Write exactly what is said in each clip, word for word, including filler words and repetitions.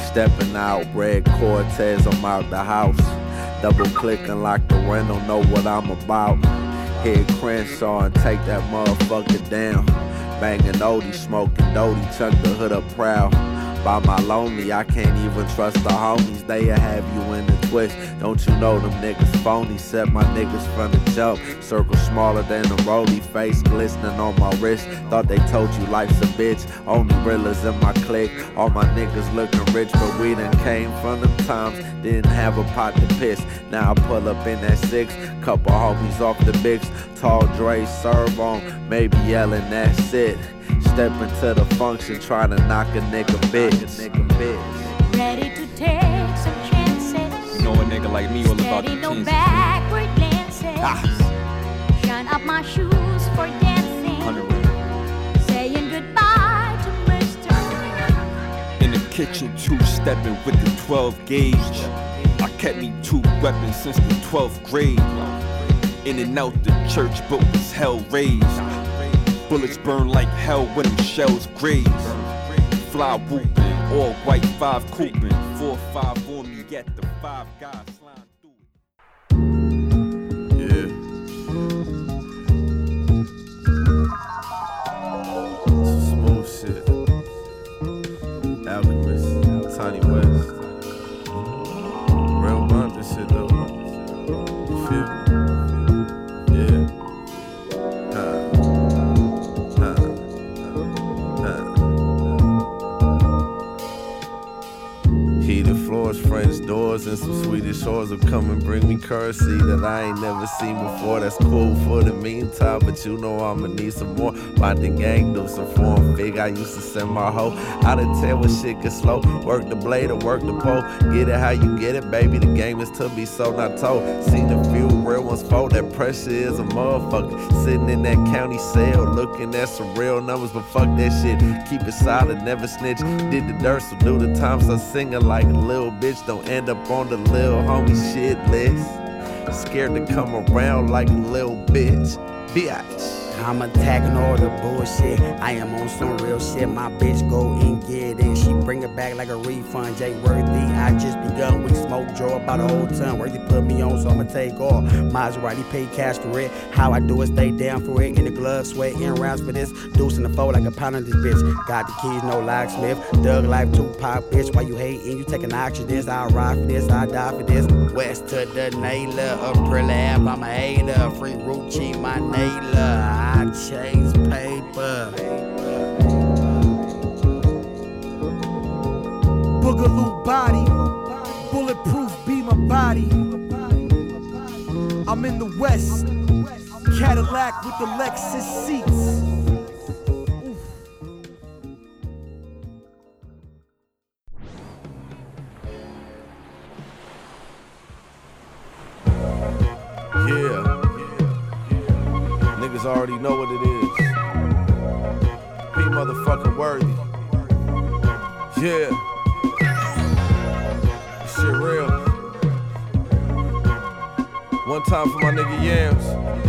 Stepping out, red Cortez, I'm out the house. Double clicking like the rental, know what I'm about. Hit Crenshaw and take that motherfucker down. Banging oldie, smoking doty, chuck the hood up proud. By my lonely, I can't even trust the homies. They'll have you in the twist. Don't you know them niggas phony? Set my niggas from the jump. Circle smaller than a rollie, face glistening on my wrist. Thought they told you life's a bitch. Only realers in my clique. All my niggas looking rich, but we done came from them times. Didn't have a pot to piss. Now I pull up in that six. Couple homies off the bigs. Tall Dre serve on. Maybe yelling, that's it. Step into the function, trying to knock a nigga bitch. Nigga bitch. Ready to take some chances. You know a nigga like me all about the Steady, no chances. backward glances. Ah. Shine up my shoes for dancing. Hundred. Saying goodbye to Mister In the kitchen, two-stepping with the twelve gauge. I kept me two weapons since the twelfth grade. In and out the church, but was hell raised. Bullets burn like hell when them shells graze. Fly whooping, all white five cooping. Four five on me at the five guys slime through it. Yeah. Smooth shit. Alchemist, Tiny West. Real blunt this shit though. You feel me? French doors and some Swedish shores will come and bring me currency that I ain't never seen before. That's cool for the meantime, but you know I'ma need some more. Mind the gang do some form fig. I used to send my hoe out of town when shit get slow. Work the blade or work the pole. Get it how you get it, baby. The game is to be so not told. Seen a few real ones fold. That pressure is a motherfucker. Sitting in that county cell, looking at some real numbers, but fuck that shit. Keep it solid, never snitch. Did the dirt, so do the time. So singing like a little bitch. Don't end up on the little homie shit list. Scared to come around like a little bitch. Bitch. I'm attacking all the bullshit. I am on some real shit. My bitch go and get it. She bring it back like a refund. Jay Worthy, I just begun. We smoke draw about a whole ton. Worthy put me on, so I'ma take off. Maserati pay cash for it. How I do it, stay down for it. In the glove, sweat, in rounds for this. Deuce in the fold like a pound of this bitch. Got the keys, no locksmith. Doug Life, Tupac, bitch. Why you hating? You taking oxygen? I ride for this, I die for this. West to the nailer, April Ave, I'm a hater. Free Rucci, my nailer. I chase paper. Boogaloo body, bulletproof be my body. I'm in the West, Cadillac with the Lexus seats. Yeah. Niggas already know what it is. P motherfucking Worthy. Yeah. This shit real. One time for my nigga Yams.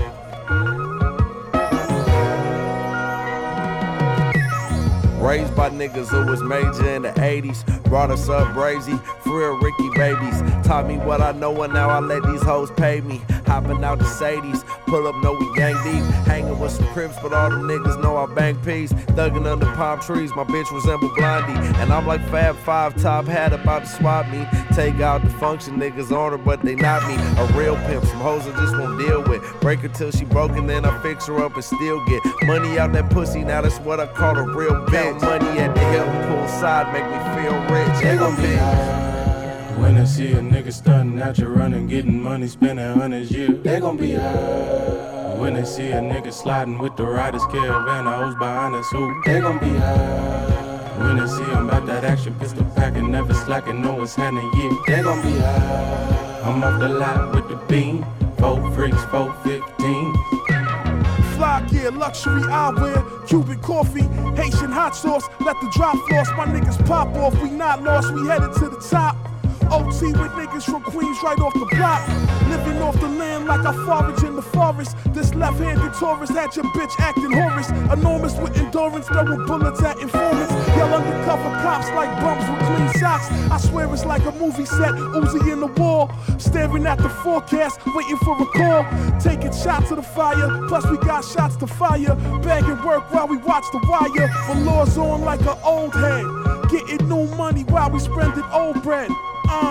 Raised by niggas who was major in the eighties. Brought us up brazy, for real Ricky babies. Taught me what I know and now I let these hoes pay me. Hopping out the Sadies, pull up, know we gang deep. Hanging with some Crips, but all them niggas know I bang peas. Thugging under palm trees, my bitch resemble Blondie. And I'm like Fab Five, top hat about to swap me. Take out the function, niggas on her, but they not me. A real pimp, some hoes I just won't deal with. Break her till she broken, then I fix her up and still get money out that pussy. Now that's what I call a real bitch. Money at the Hilton poolside make me feel rich. They gon' be when I see a nigga stunting out your running, getting money, spending hundreds years, they gon' be high. When they see a nigga sliding with the riders, caravan, hoes behind us, who they gon' be high. When they see him about that action, pistol packing, never slacking, know what's happening, yeah, they gon' be high. I'm off the lot with the beam, four freaks, four fifteen. Fly gear, luxury eyewear, Cuban coffee, Haitian hot sauce, let the drop floss, my niggas pop off, we not lost, we headed to the top. O T with niggas from Queens right off the block. Living off the land like I forage in the forest. This left-handed Taurus had your bitch acting Horace. Enormous with endurance, throwing bullets at informants. Y'all undercover cops like bums with clean socks. I swear it's like a movie set, Uzi in the wall. Staring at the forecast, waiting for a call. Taking shots of the fire, plus we got shots to fire. Bagging work while we watch The Wire. Velour's on like an old head. Getting new money while we spending old bread. Uh.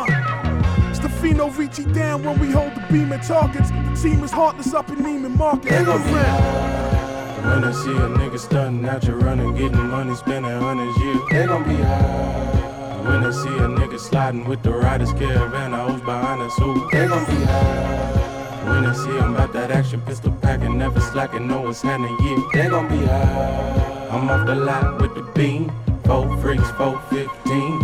Stefano Ricci down when we hold the beam and targets. The team is heartless up in Neiman Market. They gon' be high. When they see a nigga stunting out you running, getting money, spending hundreds, yeah. They gon' be high. When they see a nigga sliding with the riders, caravan, hoes behind us, ooh. They gon' be high. When they see him about that action, pistol packing, never slacking, no one's handing, yeah. They gon' be high. I'm off the lot with the beam. Four freaks, four fifteen.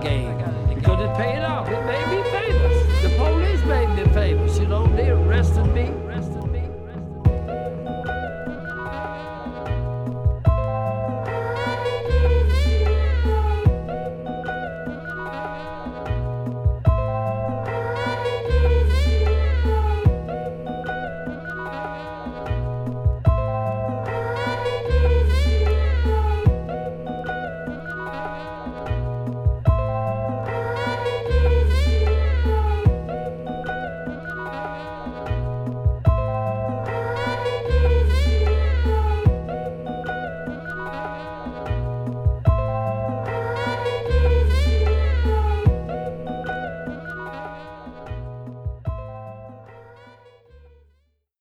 Because it paid off. It made me famous. The police made me famous. You know, they arrested